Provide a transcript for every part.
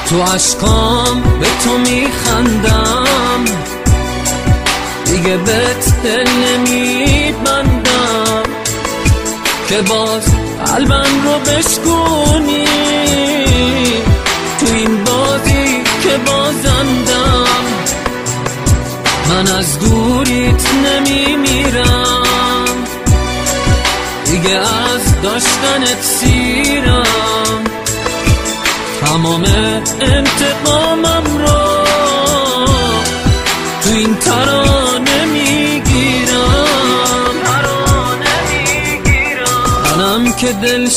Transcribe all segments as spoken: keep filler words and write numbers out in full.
تو عشقام به تو میخندم، دیگه بهت دل نمیبندم که باز قلبم رو بشکونی. تو این بازی که بازندم، من از دوریت نمیمیرم، دیگه از داشتنت سیرم. تمام انتقامم رو تو این ترانه میگیرم، منم که دل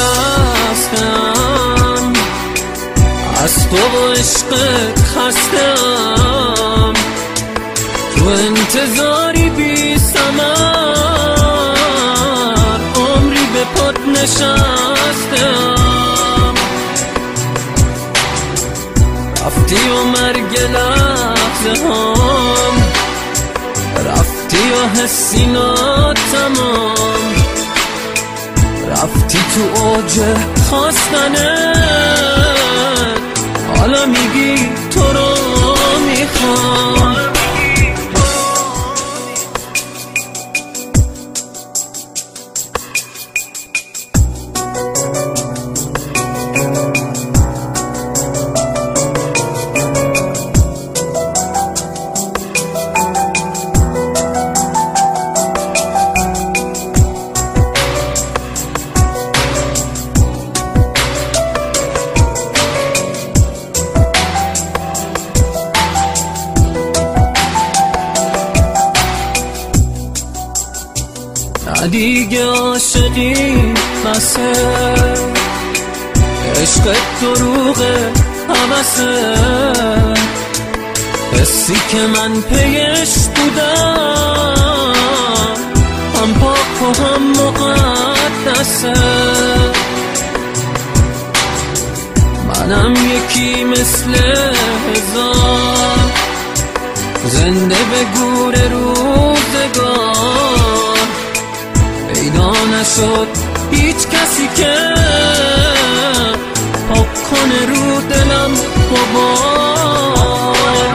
شکستم، از تو و عشقت خستم، تو انتظاری بی ثمر عمری به پات نشستم. رفتی و مرگ لحظه هم، رفتی و حسینا تمام، رفتی تو اوج خواستنت، حالا میگی تو رو میخوام. دیگه عاشقی بسه، عشقت دروغه حوثه، حسی که من پیش بودم هم پاک و هم مقدسه. منم یکی مثل هزار، زنده به گور روزگار، پیدا نشد هیچ کسی که پاک کنه رو دلم غبار.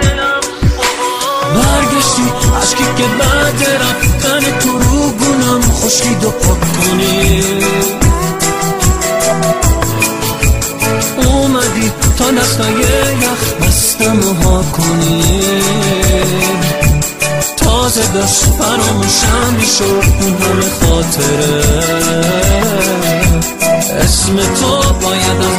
برگشتی عشقی که بعد رفتن تو رو گونم خشکید و پاک کنی، اومدی تا دستای یخ بستم و ها کنی. تازه داشت فراموشم میشد اون همه خاطره، اسم تو باید